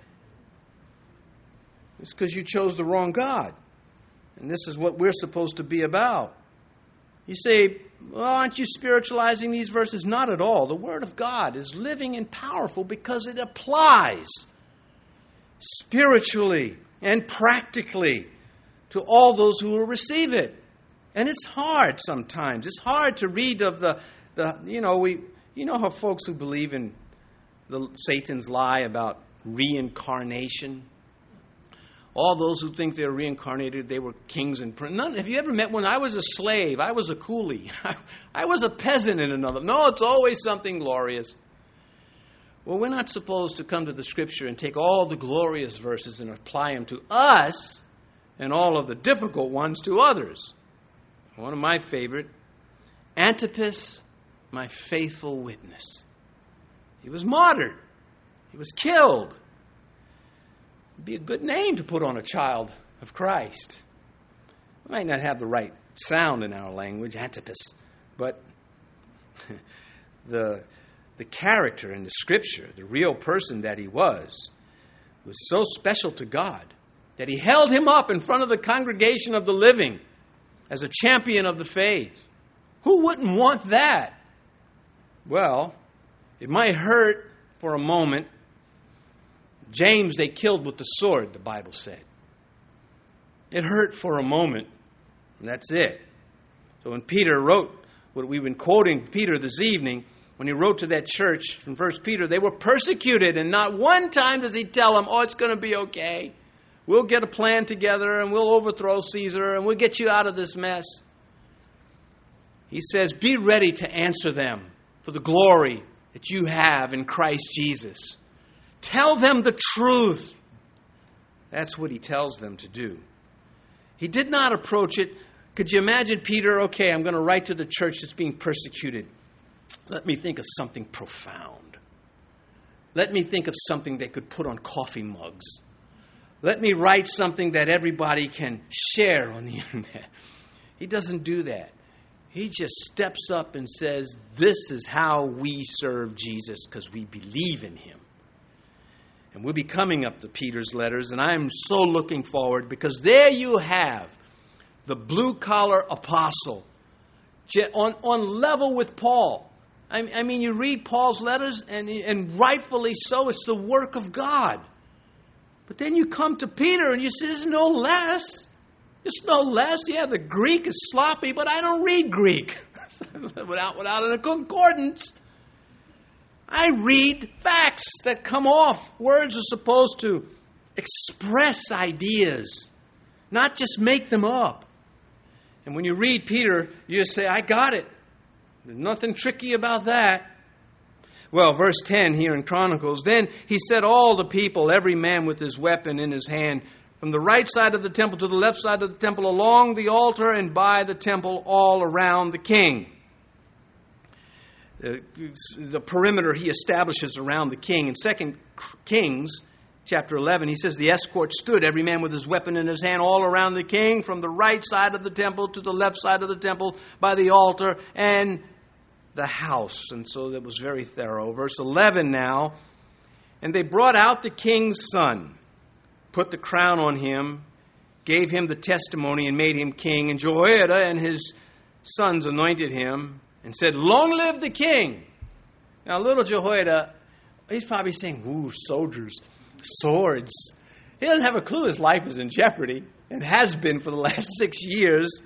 It's because you chose the wrong God. And this is what we're supposed to be about. You say, well, aren't you spiritualizing these verses? Not at all. The Word of God is living and powerful because it applies spiritually and practically to all those who will receive it. And it's hard sometimes. It's hard to read of the, the you know, we, you know how folks who believe in the Satan's lie about reincarnation, all those who think they're reincarnated, they were kings and princes. None. Have you ever met one? I was a slave. I was a coolie. I was a peasant in another. No, it's always something glorious. Well, we're not supposed to come to the Scripture and take all the glorious verses and apply them to us and all of the difficult ones to others. One of my favorite, Antipas, my faithful witness. He was martyred. He was killed. It'd be a good name to put on a child of Christ. It might not have the right sound in our language, Antipas, but the, the character in the Scripture, the real person that he was, was so special to God that he held him up in front of the congregation of the living as a champion of the faith. Who wouldn't want that? Well, it might hurt for a moment. James they killed with the sword, the Bible said. It hurt for a moment, and that's it. So when Peter wrote what we've been quoting Peter this evening, when he wrote to that church from First Peter, they were persecuted, and not one time does he tell them, oh, it's going to be okay. We'll get a plan together, and we'll overthrow Caesar, and we'll get you out of this mess. He says, be ready to answer them for the glory that you have in Christ Jesus. Tell them the truth. That's what he tells them to do. He did not approach it. Could you imagine Peter, okay, I'm going to write to the church that's being persecuted. Let me think of something profound. Let me think of something they could put on coffee mugs. Let me write something that everybody can share on the internet. He doesn't do that. He just steps up and says, this is how we serve Jesus because we believe in him. And we'll be coming up to Peter's letters, and I'm so looking forward because there you have the blue-collar apostle on, on level with Paul. I, I mean, you read Paul's letters, and, and rightfully so, it's the work of God. But then you come to Peter, and you say, there's no less. There's no less. Yeah, the Greek is sloppy, but I don't read Greek without, without a concordance. I read facts that come off. Words are supposed to express ideas, not just make them up. And when you read Peter, you just say, I got it. There's nothing tricky about that. Well, verse ten here in Chronicles, then he set all the people, every man with his weapon in his hand, from the right side of the temple to the left side of the temple, along the altar and by the temple, all around the king. The, the perimeter he establishes around the king. In Second Kings, chapter eleven, he says, the escort stood, every man with his weapon in his hand, all around the king, from the right side of the temple to the left side of the temple, by the altar and the house. And so that was very thorough. Verse eleven now, and they brought out the king's son, put the crown on him, gave him the testimony, and made him king. And Jehoiada and his sons anointed him and said, long live the king. Now little Jehoiada, he's probably saying, ooh, soldiers, swords. He doesn't have a clue his life is in jeopardy, and has been for the last six years.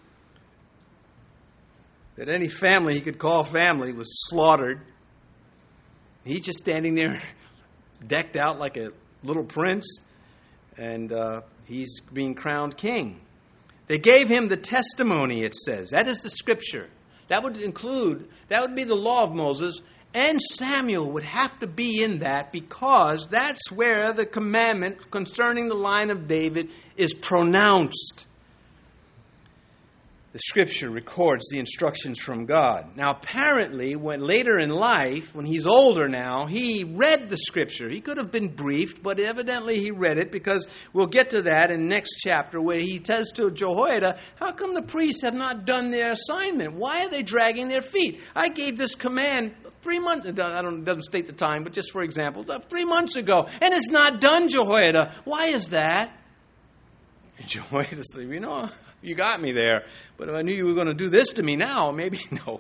That any family he could call family was slaughtered. He's just standing there decked out like a little prince, and uh, he's being crowned king. They gave him the testimony, it says. That is the scripture. That would include, that would be the law of Moses, and Samuel would have to be in that, because that's where the commandment concerning the line of David is pronounced. The scripture records the instructions from God. Now, apparently, when later in life, when he's older now, he read the scripture. He could have been briefed, but evidently he read it, because we'll get to that in next chapter, where he says to Jehoiada, how come the priests have not done their assignment? Why are they dragging their feet? I gave this command three months, I don't, it doesn't state the time, but just for example, three months ago, and it's not done, Jehoiada. Why is that? And Jehoiada said, you know, you got me there, but if I knew you were going to do this to me now, maybe no.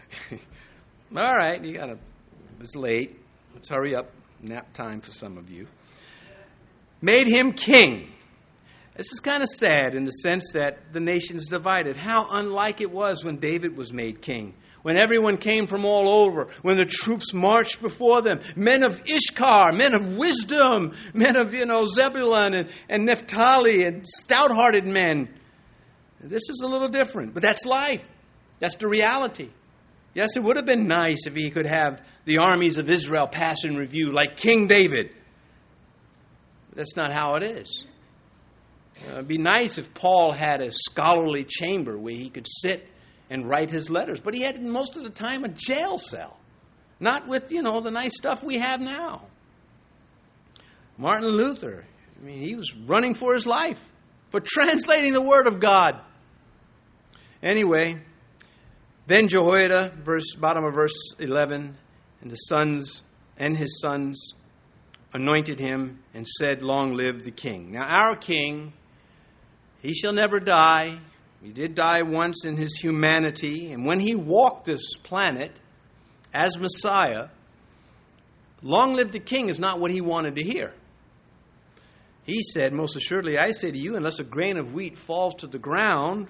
All right, you got to, it's late. Let's hurry up. Nap time for some of you. Made him king. This is kind of sad in the sense that the nation's divided. How unlike it was when David was made king. When everyone came from all over, when the troops marched before them, men of Ishkar, men of wisdom, men of, you know, Zebulun and, and Naphtali, and stout-hearted men. This is a little different, but that's life. That's the reality. Yes, it would have been nice if he could have the armies of Israel pass in review like King David. That's not how it is. Uh, it'd be nice if Paul had a scholarly chamber where he could sit and write his letters. But he had most of the time a jail cell. Not with, you know, the nice stuff we have now. Martin Luther, I mean, he was running for his life, for translating the Word of God. Anyway, then Jehoiada, verse bottom of verse eleven, and the sons and his sons anointed him and said, long live the king. Now our king, he shall never die. He did die once in his humanity, and when he walked this planet as Messiah, long live the king is not what he wanted to hear. He said, most assuredly, I say to you, unless a grain of wheat falls to the ground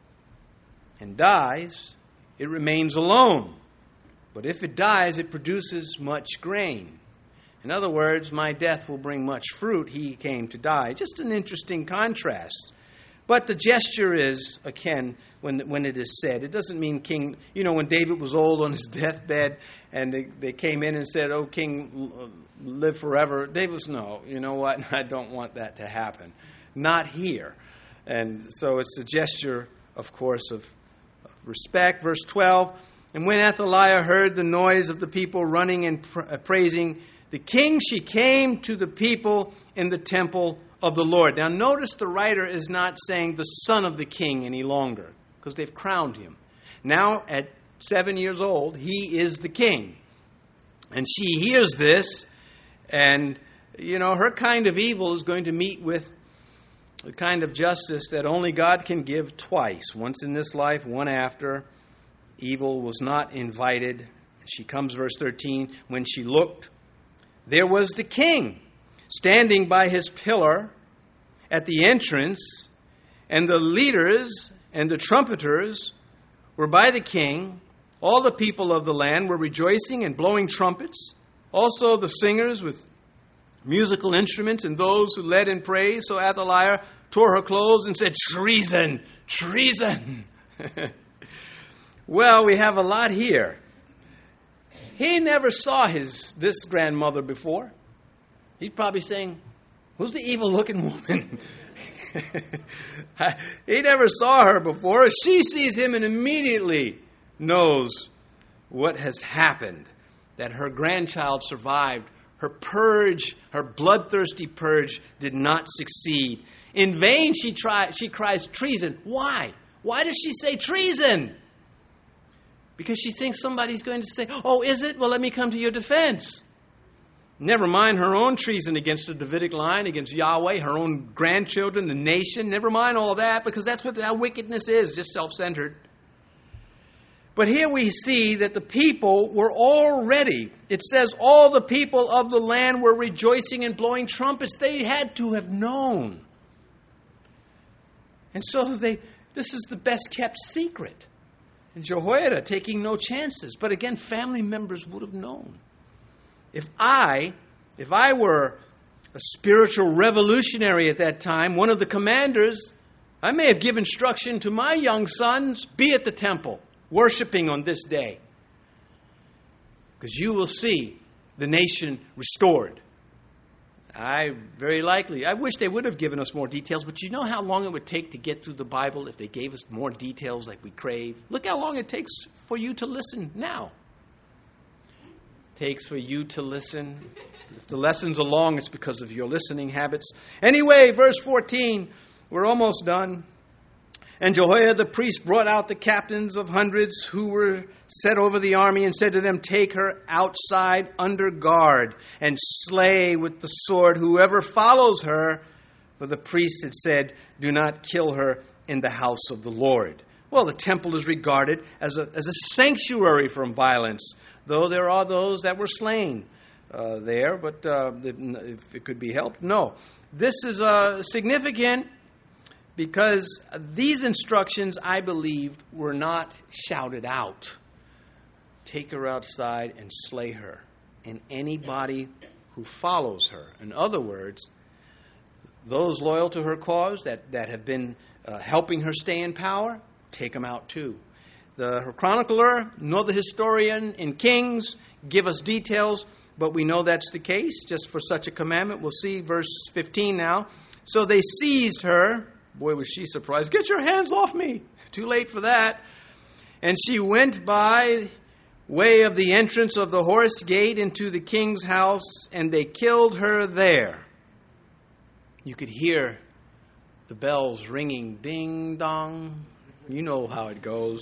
and dies, it remains alone. But if it dies, it produces much grain. In other words, my death will bring much fruit. He came to die. Just an interesting contrast. But the gesture is, again, when when it is said, it doesn't mean king, you know, when David was old on his deathbed and they, they came in and said, oh, king, live forever. David was, no, you know what? I don't want that to happen. Not here. And so it's a gesture, of course, of, of respect. Verse twelve, and when Athaliah heard the noise of the people running and pra- praising the king, she came to the people in the temple of the Lord. Now notice the writer is not saying the son of the king any longer, because they've crowned him. Now at seven years old, he is the king. And she hears this, and, you know, her kind of evil is going to meet with the kind of justice that only God can give twice. Once in this life, one after. Evil was not invited. She comes, verse thirteen, when she looked, there was the king standing by his pillar at the entrance, and the leaders and the trumpeters were by the king. All the people of the land were rejoicing and blowing trumpets. Also the singers with musical instruments and those who led in praise. So Athaliah tore her clothes and said, treason, treason. Well, we have a lot here. He never saw his this grandmother before. He's probably saying, who's the evil-looking woman? He never saw her before. She sees him and immediately knows what has happened, that her grandchild survived. Her purge, her bloodthirsty purge did not succeed. In vain she try, she cries treason. Why? Why does she say treason? Because she thinks somebody's going to say, oh, is it? Well, let me come to your defense. Never mind her own treason against the Davidic line, against Yahweh, her own grandchildren, the nation. Never mind all that, because that's what how wickedness is, just self-centered. But here we see that the people were already, it says all the people of the land were rejoicing and blowing trumpets. They had to have known. And so they, this is the best kept secret. And Jehoiada taking no chances. But again, family members would have known. If I, if I were a spiritual revolutionary at that time, one of the commanders, I may have given instruction to my young sons, be at the temple, worshiping on this day. Because you will see the nation restored. I, very likely, I wish they would have given us more details, but you know how long it would take to get through the Bible if they gave us more details like we crave? Look how long it takes for you to listen now. It takes for you to listen. If the lessons are long, it's because of your listening habits. Anyway, verse fourteen, we're almost done. And Jehoiada the priest brought out the captains of hundreds who were set over the army and said to them, take her outside under guard and slay with the sword whoever follows her. For the priest had said, do not kill her in the house of the Lord. Well, the temple is regarded as a, as a sanctuary from violence, though there are those that were slain uh, there, but uh, if it could be helped, no. This is uh, significant because these instructions, I believe, were not shouted out. Take her outside and slay her, and anybody who follows her. In other words, those loyal to her cause that, that have been uh, helping her stay in power, take them out too. The her chronicler, nor the historian in Kings give us details, but we know that's the case, just for such a commandment. We'll see verse fifteen now. So they seized her. Boy, was she surprised. Get your hands off me. Too late for that. And she went by way of the entrance of the horse gate into the king's house, and they killed her there. You could hear the bells ringing, ding dong. You know how it goes.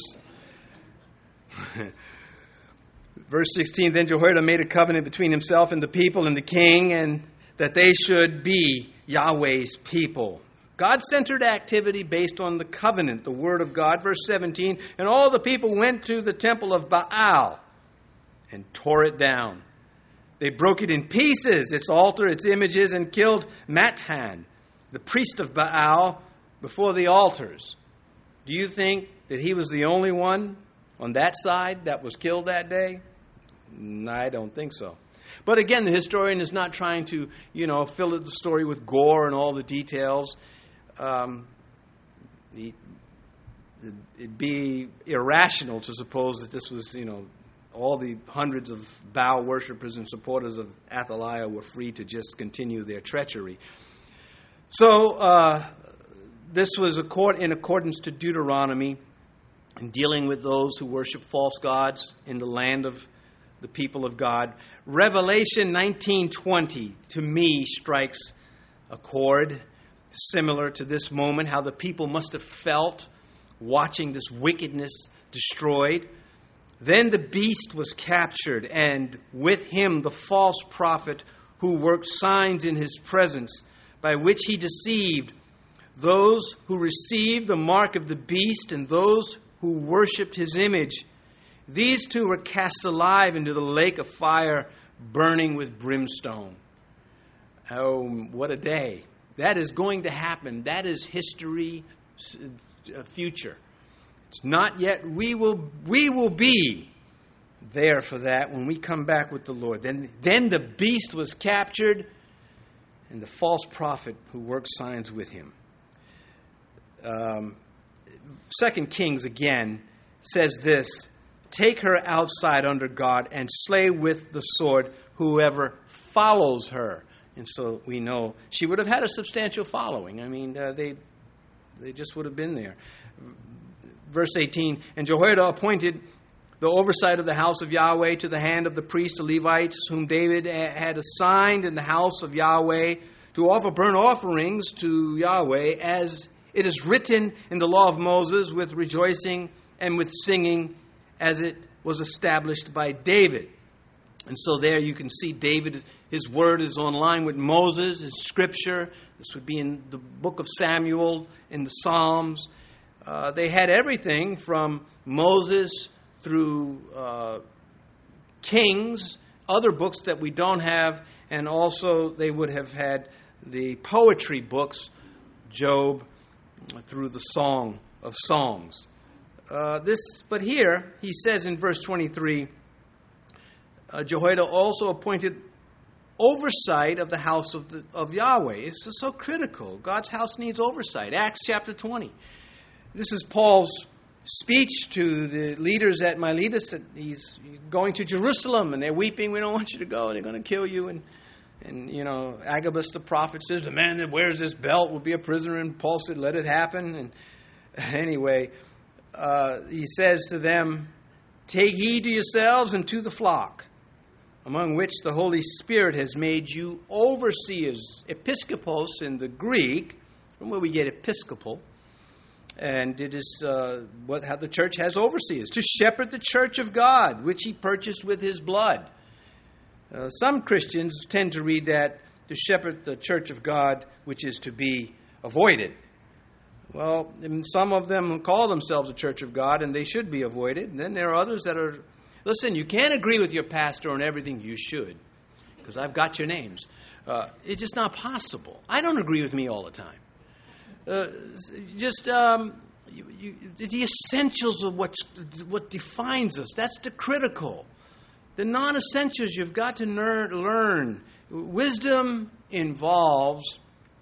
Verse sixteen, then Jehoiada made a covenant between himself and the people and the king, and that they should be Yahweh's people. God-centered activity based on the covenant, the word of God. Verse seventeen, and all the people went to the temple of Baal and tore it down. They broke it in pieces, its altar, its images, and killed Mattan, the priest of Baal, before the altars. Do you think that he was the only one on that side that was killed that day? I don't think so. But again, the historian is not trying to, you know, fill the story with gore and all the details. Um, it'd be irrational to suppose that this was, you know, all the hundreds of Baal worshippers and supporters of Athaliah were free to just continue their treachery. So uh, this was in accordance to Deuteronomy in dealing with those who worship false gods in the land of the people of God. Revelation nineteen twenty, to me, strikes a chord similar to this moment, how the people must have felt watching this wickedness destroyed. Then the beast was captured, and with him the false prophet who worked signs in his presence, by which he deceived those who received the mark of the beast and those who worshipped his image. These two were cast alive into the lake of fire, burning with brimstone. Oh, what a day. That is going to happen. That is history future. It's not yet. We will we will be there for that when we come back with the Lord. Then, then the beast was captured, and the false prophet who worked signs with him. Um, Second Kings again says this take her outside under guard and slay with the sword whoever follows her. And so we know she would have had a substantial following. I mean, uh, they they just would have been there. Verse eighteen, and Jehoiada appointed the oversight of the house of Yahweh to the hand of the priests, the Levites, whom David had assigned in the house of Yahweh to offer burnt offerings to Yahweh, as it is written in the law of Moses, with rejoicing and with singing, as it was established by David. And so there you can see David, his word is on line with Moses, his scripture. This would be in the book of Samuel, in the Psalms. Uh, they had everything from Moses through uh, Kings, other books that we don't have, and also they would have had the poetry books, Job, through the Song of Songs. Uh, this, but here he says in verse twenty-three, uh, Jehoiada also appointed oversight of the house of the, of Yahweh. It's so critical. God's house needs oversight. Acts chapter twenty. This is Paul's speech to the leaders at Miletus. That he's going to Jerusalem, and they're weeping. We don't want you to go. They're going to kill you. And and you know, Agabus the prophet says, the man that wears this belt will be a prisoner. And Paul said, let it happen. And anyway, uh, he says to them, take heed to yourselves and to the flock, among which the Holy Spirit has made you overseers. Episkopos in the Greek, from where we get episcopal. And it is uh, what how the church has overseers, to shepherd the church of God, which he purchased with his blood. Uh, some Christians tend to read that to shepherd the church of God, which is to be avoided. Well, some of them call themselves a church of God, and they should be avoided. And then there are others that are, listen, you can't agree with your pastor on everything. You should, because I've got your names. Uh, it's just not possible. I don't agree with me all the time. Uh, just um, you, you, the essentials of what's, what defines us. That's the critical. The non-essentials you've got to ner- learn. Wisdom involves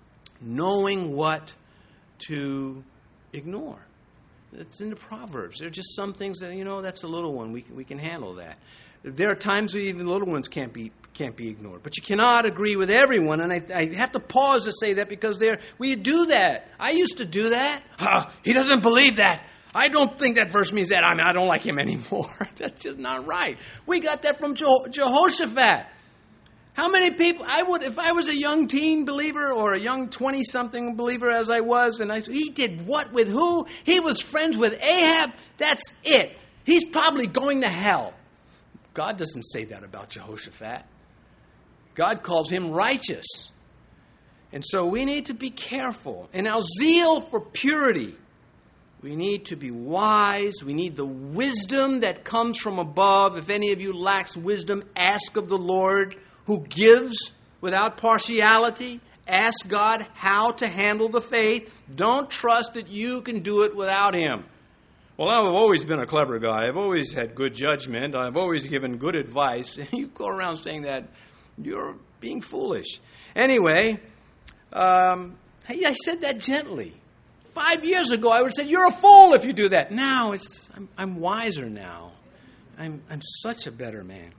knowing what to ignore. It's in the Proverbs. There are just some things that, you know, that's a little one. We we can handle that. There are times when even little ones can't be can't be ignored. But you cannot agree with everyone. And I, I have to pause to say that because there we do that. I used to do that. Huh, he doesn't believe that. I don't think that verse means that. I mean, I don't like him anymore. That's just not right. We got that from Jeho- Jehoshaphat. How many people, I would, if I was a young teen believer or a young twenty-something believer as I was, and I said, he did what with who? He was friends with Ahab. That's it. He's probably going to hell. God doesn't say that about Jehoshaphat. God calls him righteous. And so we need to be careful. In our zeal for purity, we need to be wise. We need the wisdom that comes from above. If any of you lacks wisdom, ask of the Lord, who gives without partiality. Ask God how to handle the faith. Don't trust that you can do it without him. Well, I've always been a clever guy. I've always had good judgment. I've always given good advice. You go around saying that, you're being foolish. Anyway, um, hey, I said that gently. Five years ago, I would have said, you're a fool if you do that. Now, it's I'm, I'm wiser now. I'm I'm such a better man.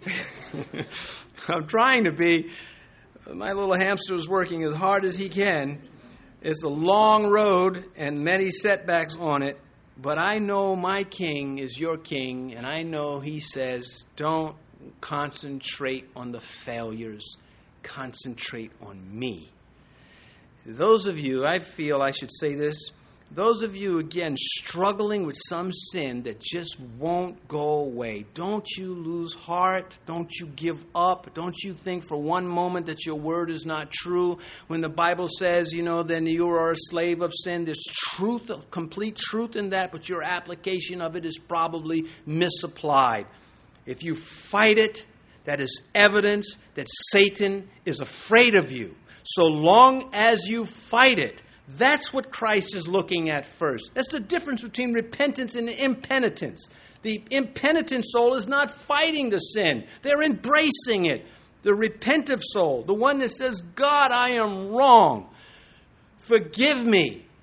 I'm trying to be. My little hamster is working as hard as he can. It's a long road and many setbacks on it. But I know my king is your king, and I know he says, don't concentrate on the failures. Concentrate on me. Those of you, I feel I should say this, those of you, again, struggling with some sin that just won't go away, don't you lose heart. Don't you give up. Don't you think for one moment that your word is not true. When the Bible says, you know, then you are a slave of sin, there's truth, complete truth in that, but your application of it is probably misapplied. If you fight it, that is evidence that Satan is afraid of you. So long as you fight it, that's what Christ is looking at first. That's the difference between repentance and impenitence. The impenitent soul is not fighting the sin. They're embracing it. The repentive soul, the one that says, God, I am wrong. Forgive me.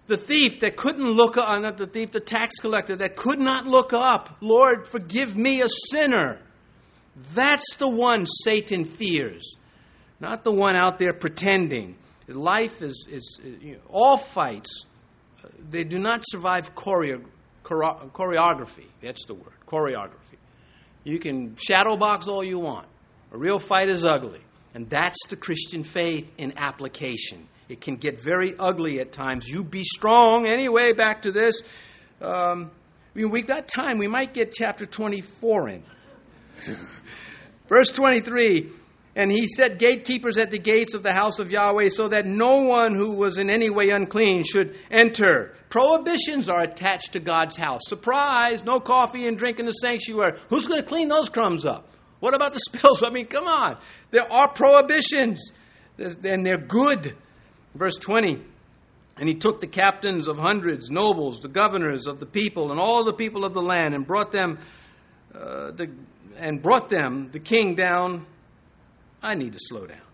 The thief that couldn't look up, not the thief, the tax collector that could not look up, Lord, forgive me, a sinner. That's the one Satan fears, not the one out there pretending. Life is, is you know, all fights, uh, they do not survive choreo, choreo, choreography. That's the word, choreography. You can shadow box all you want. A real fight is ugly. And that's the Christian faith in application. It can get very ugly at times. You be strong. Anyway, back to this. Um, I mean, we've got time. We might get chapter twenty-four in. Verse twenty-three, and he set gatekeepers at the gates of the house of Yahweh so that no one who was in any way unclean should enter. Prohibitions are attached to God's house. Surprise, no coffee and drink in the sanctuary. Who's going to clean those crumbs up? What about the spills? I mean, come on. There are prohibitions, and they're good. Verse twenty, and he took the captains of hundreds, nobles, the governors of the people, and all the people of the land, and brought them, uh, the, and brought them the king down. I need to slow down.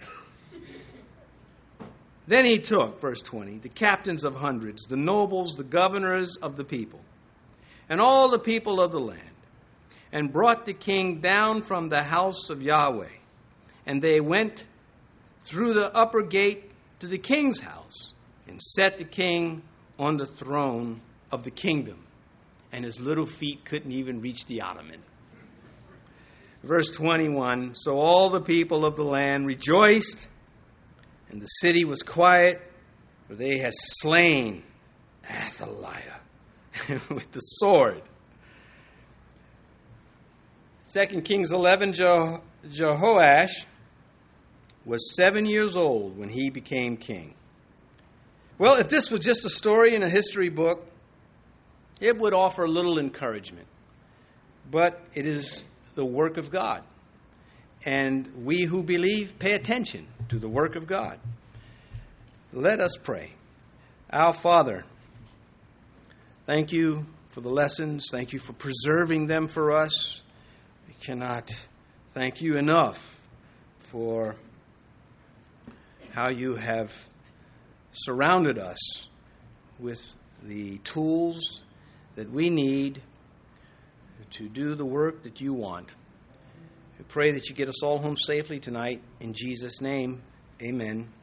Then he took, verse twenty, the captains of hundreds, the nobles, the governors of the people, and all the people of the land, and brought the king down from the house of Yahweh. And they went through the upper gate to the king's house, and set the king on the throne of the kingdom. And his little feet couldn't even reach the ottoman. Verse twenty-one, so all the people of the land rejoiced, and the city was quiet, for they had slain Athaliah with the sword. Second Kings eleven, Je- Jehoash was seven years old when he became king. Well, if this was just a story in a history book, it would offer little encouragement. But it is the work of God. And we who believe pay attention to the work of God. Let us pray. Our Father, thank you for the lessons. Thank you for preserving them for us. We cannot thank you enough for how you have surrounded us with the tools that we need to do the work that you want. We pray that you get us all home safely tonight. In Jesus' name, amen.